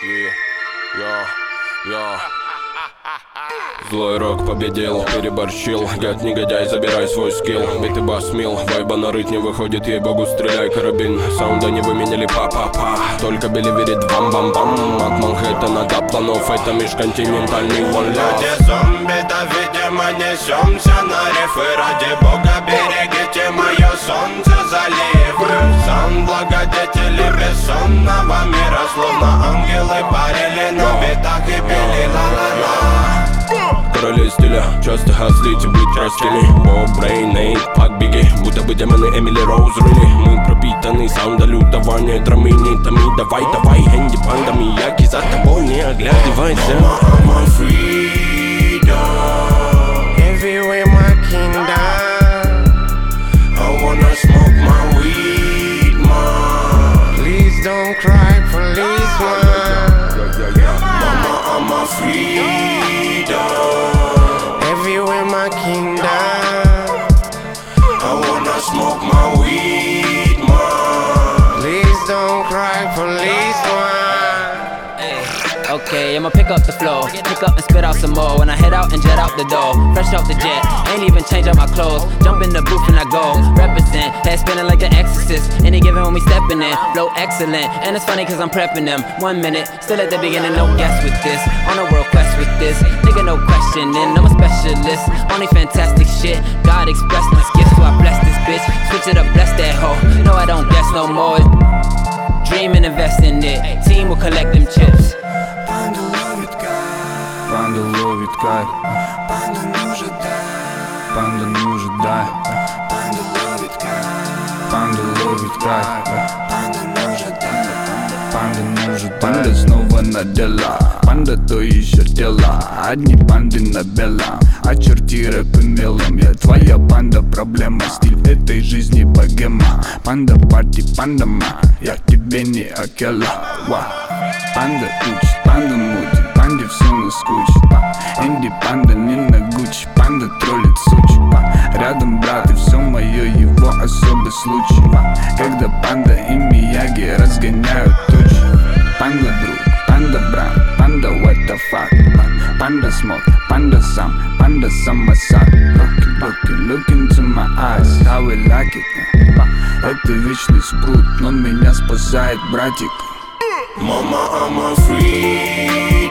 Злой рок победил, переборщил. Гад, негодяй, забирай свой скилл. Битый бас мил, вайба нарыть не выходит. Ей-богу, стреляй, карабин. Саунда не выменяли, па-па-па. Только Билли верит бам-бам-бам. От Манхэттена до планов, это межконтинентальный one love. Люди зомби, да видимо несемся на рифы. Ради бога берегите мое солнце заливы. Сан благодетели бессонного мира. Словно ангелы парили на битах и пели ла-ла-ла. Короли стиля, часто хазлите быть простили. Боб, Брейн, Нейт, Пак, Бигги. Будто бы демоны Эмили Роуз рыли. Мы пропитаны саунда лютования. Драмы нитами, давай, давай. Энди, панда, Мияки, за тобой не оглядывайся. I'm a freedom. Everywhere my kingdom. I wanna smoke my weed, man. Please don't cry, policeman. Mama, I'm a freedom. Everywhere my kingdom. I wanna smoke my weed, man. Please don't cry, policeman. Okay, I'ma pick up the flow, pick up and spit out some more. When I head out and jet out the door, fresh off the jet, ain't even change up my clothes. Jump in the booth and I go, represent, head spinning like an exorcist. Any given when we stepping in, flow excellent. And it's funny cause I'm prepping them, 1 minute, still at the beginning, no guess with this. On a world quest with this, nigga no questioning, I'm a specialist. Only fantastic shit, God expressed this gift, so I bless this bitch. Switch it up, bless that hoe, no I don't guess no more. Dream and invest in it, team will collect them chips. Панда ловит кайф. Панда ловит кайф. Панда нужен дай. Панда нужен дай. Панда ловит кайф. Панда ловит кайф. Панда нужен дай. Панда нужен. Панда снова на дела. Панда то еще дела. Одни панды на белом. Очерти рэп и мелом. Я твоя панда, проблема. Стиль этой жизни богема. Панда парти, панда ма. Я к тебе не окела. Панда учит, панда мутит, панде все наскучит. Энди панда не на Гуччи, панда троллит сучи. Рядом брат и все мое его особый случай. Когда панда и Мияги разгоняют тучи. Панда друг, панда брат, панда what the fuck. Панда смог, панда сам, панда самосад. Look into my eyes, how we like it. Это вечный спрут, он меня спасает, братик. Mama, I'm a freedom.